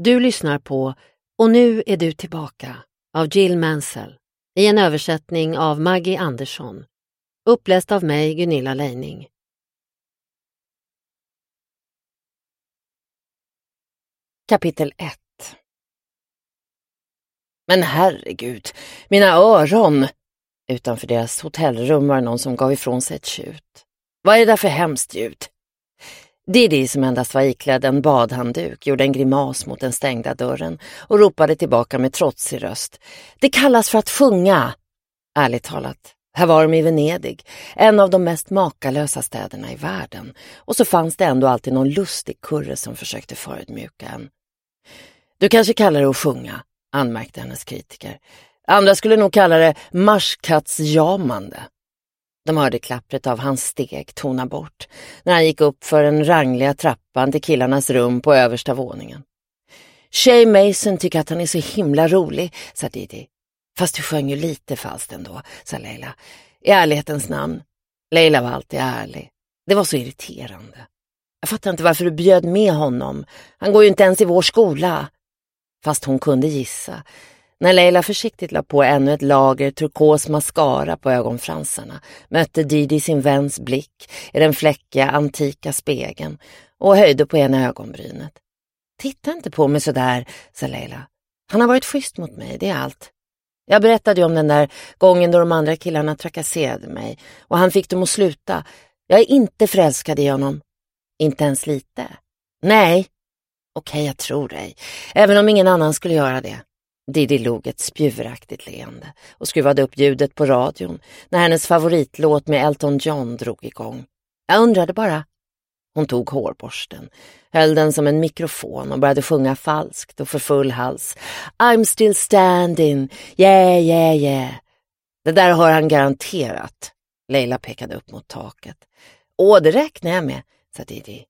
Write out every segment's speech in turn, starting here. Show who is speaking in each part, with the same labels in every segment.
Speaker 1: Du lyssnar på Och nu är du tillbaka av Jill Mansell i en översättning av Maggie Andersson. Uppläst av mig, Gunilla Leining.
Speaker 2: Kapitel 1. Men herregud, mina öron! Utanför deras hotellrum var det någon som gav ifrån sig ett tjut. Vad är det där för hemskt ljud? Didi, som endast var iklädd en badhandduk, gjorde en grimas mot den stängda dörren och ropade tillbaka med trotsig röst. Det kallas för att sjunga! Ärligt talat, här var de i Venedig, en av de mest makalösa städerna i världen. Och så fanns det ändå alltid någon lustig kurre som försökte förödmjuka en. Du kanske kallar det att sjunga, anmärkte hennes kritiker. Andra skulle nog kalla det marskattsjamande. De hörde klappret av hans steg tona bort när han gick upp för den rangliga trappan till killarnas rum på översta våningen. Shay Mason tycker att han är så himla rolig, sa Didi. Fast du sjöng ju lite falskt ändå, sa Leila. I ärlighetens namn. Leila var alltid ärlig. Det var så irriterande. Jag fattar inte varför du bjöd med honom. Han går ju inte ens i vår skola. Fast hon kunde gissa. När Leila försiktigt la på ännu ett lager turkos mascara på ögonfransarna mötte Didi sin väns blick i den fläckiga antika spegeln och höjde på ena ögonbrynet. Titta inte på mig sådär, sa Leila. Han har varit schysst mot mig, det är allt. Jag berättade ju om den där gången då de andra killarna trakasserade mig och han fick dem att sluta. Jag är inte förälskad i honom. Inte ens lite. Nej. Okej, jag tror dig. Även om ingen annan skulle göra det. Didi log ett spjuveraktigt leende och skruvade upp ljudet på radion när hennes favoritlåt med Elton John drog igång. Jag undrade bara. Hon tog hårborsten, höll den som en mikrofon och började sjunga falskt och för full hals. I'm still standing, yeah, yeah, yeah. Det där har han garanterat. Leila pekade upp mot taket. Det räknar jag med, sa Didi.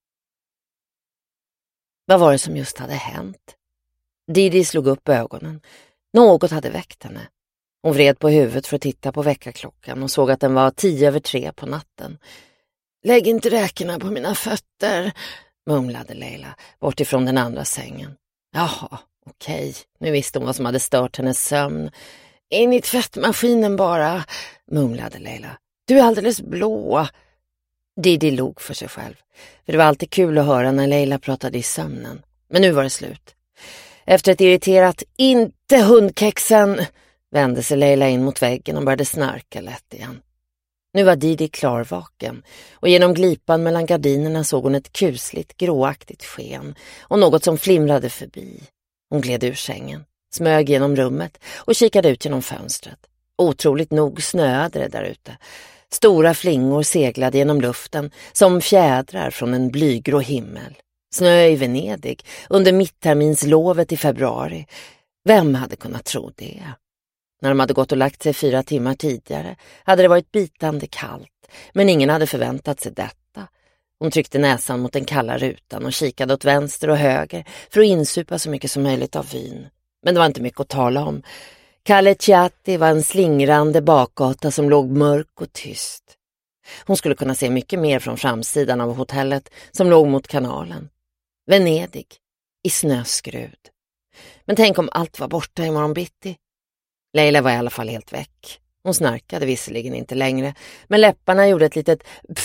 Speaker 2: Vad var det som just hade hänt? Didi slog upp ögonen. Något hade väckt henne. Hon vred på huvudet för att titta på väckarklockan och såg att den var 3:10 på natten. Lägg inte räkorna på mina fötter, mumlade Leila bort ifrån den andra sängen. Jaha, okej. Nu visste hon vad som hade stört hennes sömn. In i tvättmaskinen bara, mumlade Leila. Du är alldeles blå. Didi log för sig själv. För det var alltid kul att höra när Leila pratade i sömnen. Men nu var det slut. Efter ett irriterat inte hundkexen vände sig Leila in mot väggen och började snarka lätt igen. Nu var Didi klarvaken och genom glipan mellan gardinerna såg hon ett kusligt gråaktigt sken och något som flimrade förbi. Hon gled ur sängen, smög genom rummet och kikade ut genom fönstret. Otroligt nog snöade det där ute. Stora flingor seglade genom luften som fjädrar från en blygrå himmel. Snö i Venedig under mittterminslovet i februari. Vem hade kunnat tro det? När de hade gått och lagt sig 4 timmar tidigare hade det varit bitande kallt, men ingen hade förväntat sig detta. Hon tryckte näsan mot den kalla rutan och kikade åt vänster och höger för att insupa så mycket som möjligt av vyn. Men det var inte mycket att tala om. Calle Chiatti var en slingrande bakgata som låg mörk och tyst. Hon skulle kunna se mycket mer från framsidan av hotellet som låg mot kanalen. Venedig, i snöskrud. Men tänk om allt var borta i morgon bitti. Leila var i alla fall helt väck. Hon snarkade visserligen inte längre, men läpparna gjorde ett litet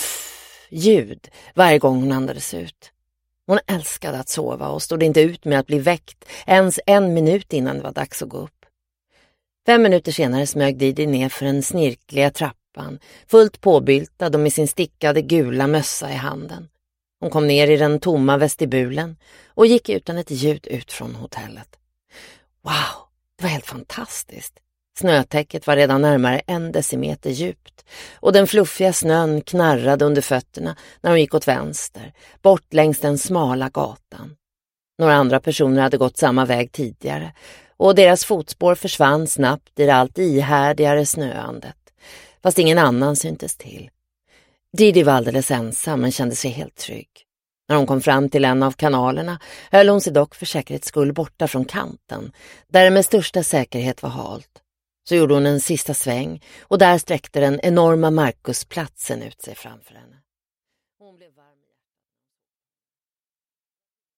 Speaker 2: ljud varje gång hon andades ut. Hon älskade att sova och stod inte ut med att bli väckt ens 1 minut innan det var dags att gå upp. 5 minuter senare smög Didi ner för den snirkliga trappan, fullt påbyltad och med sin stickade gula mössa i handen. Hon kom ner i den tomma vestibulen och gick utan ett ljud ut från hotellet. Wow, det var helt fantastiskt. Snötäcket var redan närmare 1 decimeter djupt och den fluffiga snön knarrade under fötterna när hon gick åt vänster, bort längs den smala gatan. Några andra personer hade gått samma väg tidigare och deras fotspår försvann snabbt i det allt ihärdigare snöandet, fast ingen annan syntes till. Didi var alldeles ensam men kände sig helt trygg. När hon kom fram till en av kanalerna höll hon sig dock för säkerhets skull borta från kanten, där det med största säkerhet var halt. Så gjorde hon en sista sväng och där sträckte den enorma Markusplatsen ut sig framför henne.